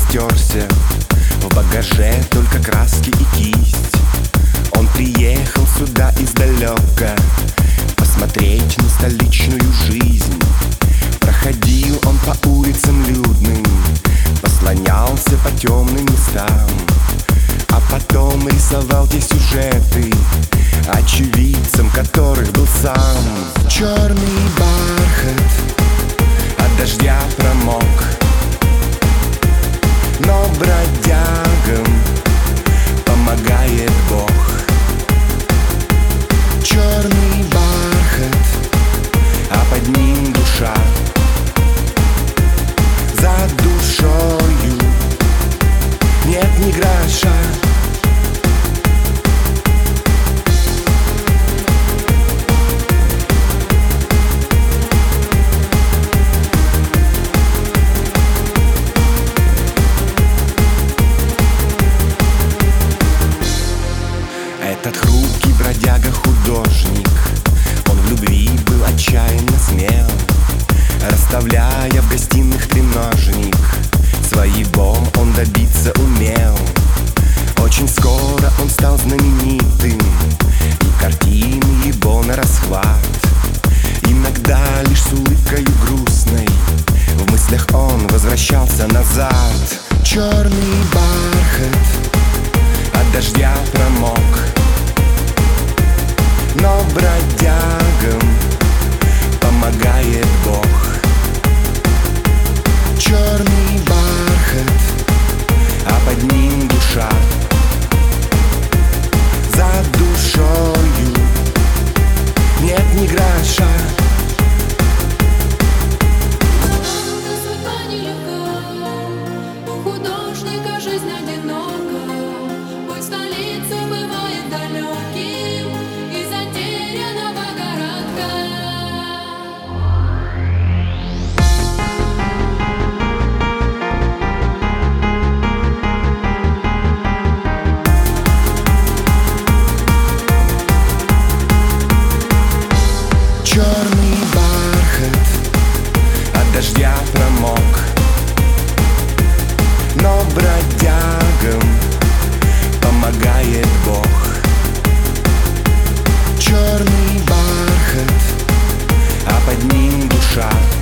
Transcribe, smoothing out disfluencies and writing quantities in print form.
стерся, в багаже только краски и кисть. Он приехал сюда издалека посмотреть на столичную жизнь. Проходил он по улицам людным, послонялся по темным местам, а потом рисовал те сюжеты, очевидцем которых был сам. Черный бархат от дождя промок, но бродягам помогает Бог. Черный бархат, а под ним душа. За душою нет ни гроша. Этот хрупкий бродяга-художник, он в любви был отчаянно смел, расставляя в гостиных треножник, своего он добиться умел. Очень скоро он стал знаменитым, и картины его на расхват. Иногда лишь с улыбкою грустной в мыслях он возвращался назад. Черный бархат от дождя промок, но бродягам помогает Бог. Черный бархат, а под ним душа. За душою нет ни гроша. Судьба нелегка, у художника жизнь одинока. Путь в столицу бывает далеким и затерянного городка. Черный бархат от дождя промок, но бродягам помогает Бог. Черный бархат, а под ним душа.